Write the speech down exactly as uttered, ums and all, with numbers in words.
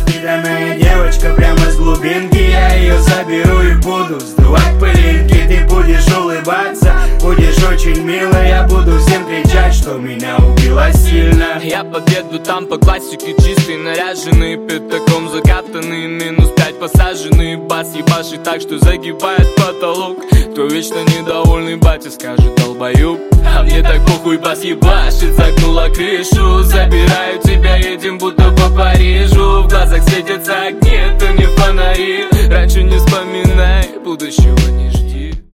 Воспитанная девочка прямо с глубинки. Я ее заберу и буду сдувать пылинки. Ты будешь улыбаться, будешь очень мило. Я буду всем кричать, что меня убило сильно. Я подъеду там по классике, чистый, наряженный, пятаком закатанный, минус пять посаженный, бас ебашит так, что загибает потолок. Кто вечно недовольный батя скажет долбоёб, а мне так похуй, бас ебашит, загнула крышу. Забираю тебя, едем будто по Парижу. В глазах светятся огни, это не фонари. Раньше не вспоминай, будущего не жди.